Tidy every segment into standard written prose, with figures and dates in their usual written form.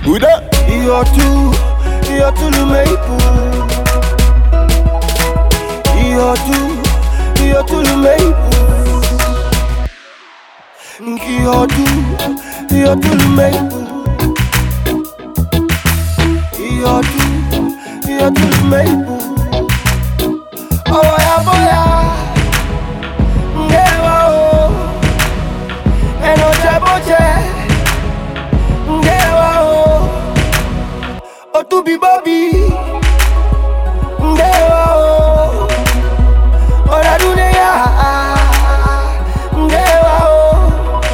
Who that? You're too lumeipu. You're too lumeipu. You're too lumeipu. You're too lumeipu. Oh yeah, boya. Ngewa o. Eno jeboje. Ngewa o. Otubi Bobby. Ngewa o. Ora dunia. Ngewa o.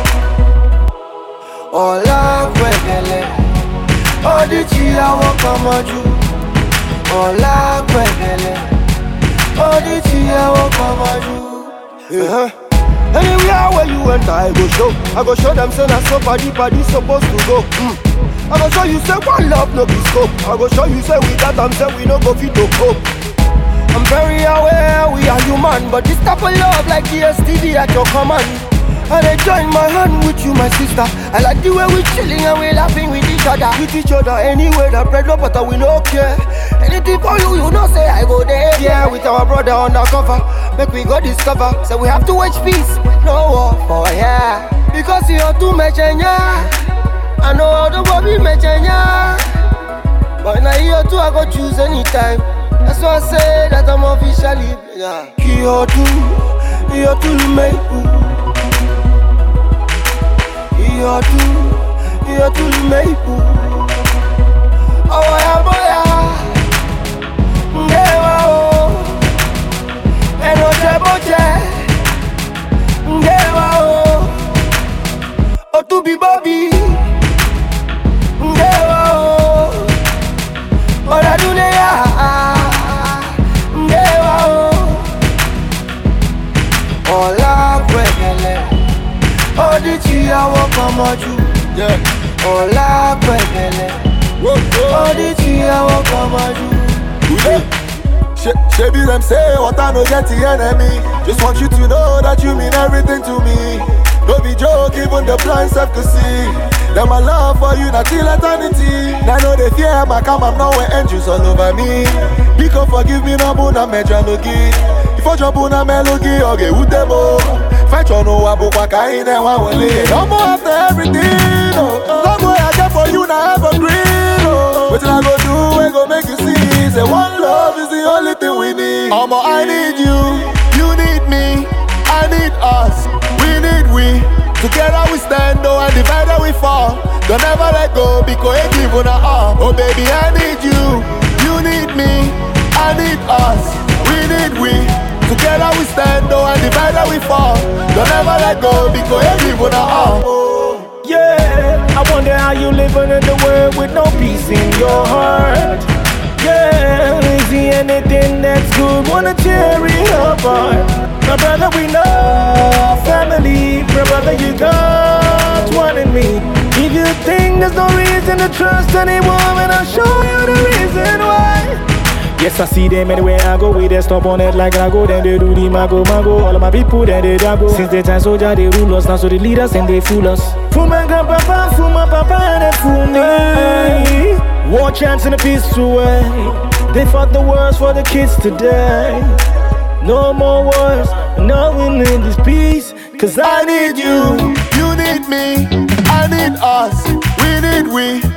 Ola kwegele. Odichi awo kamaju. Ola kwegele. Odichi awo kamaju. Anywhere where you enter, I go show them say na so party supposed to go. I go show you say one love no be scope. I go show you say we got them say we no go fit to cope. I'm very aware we are human, but this type of love like the STD at your command. And I join my hand with you, my sister. I like the way we chilling and we laughing with each other. With each other anyway, that bread no butter we no care. Anything for you, you know say I go there. Yeah, with our brother undercover, make we go discover. So we have to watch peace, no war for yeah. Because you're too much I know the Bobby mechanya. But now you two I go choose anytime. That's why I say that I'm officially you're too lumeipu. You're too lumeipu. Oh yeah, boya. Ngewa o. Eno jeboje. Ngewa o. Otubi Bobby. Ngewa o. Ora dunia. Ngewa o. Ola kwegele. Odichi awo kamaju. Ola kwegele. Odichi awo kamaju. Shebi them say what I no get the enemy. Just want you to know that you mean everything to me. Don't be joke, even the blind self to see. That my love for you not till eternity. Now know they fear my come, I'm now with angels all over me. Because forgive me no buna meja logi. If I jump on a melody, okay, who demo? Fight on no abu waka in and one will live. No more after everything. Love what I get for you now evergreen. What I go do, I go make you see. Say one love is the only thing we need. I need you, you need me, I need us, we need we. Together we stand, though, and divided we fall. Don't ever let go, because you give on our. Oh baby, I need you, you need me, I need us, we need we. Together we stand, though, and divided we fall. Don't ever let go, because you give on our. Oh. Yeah, I wonder how you living in the world with no peace in your heart. Yeah, is there anything that's good? Wanna tear it apart? My brother, we know family. My brother, you got one in me. If you think there's no reason to trust any woman, I'll show you the reason why. Yes, I see them anywhere I go. We they stop on it like I go. Then they do the mago. All of my people, then they go. Since they time soldier, they rule us. Now so the leaders and they fool us. Fool my grandpapa, fool my papa, and they fool me. War chants in a peaceful way. They fought the wars for the kids today. No more wars, no we need this peace. Cause I need you, you need me, I need us, we need we.